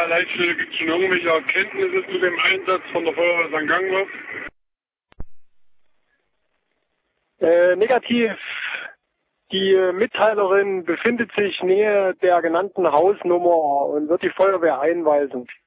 Leitstelle, gibt es schon irgendwelche Erkenntnisse zu dem Einsatz von der Feuerwehr St. Gangloff? Negativ. Die Mitteilerin befindet sich nähe der genannten Hausnummer und wird die Feuerwehr einweisen.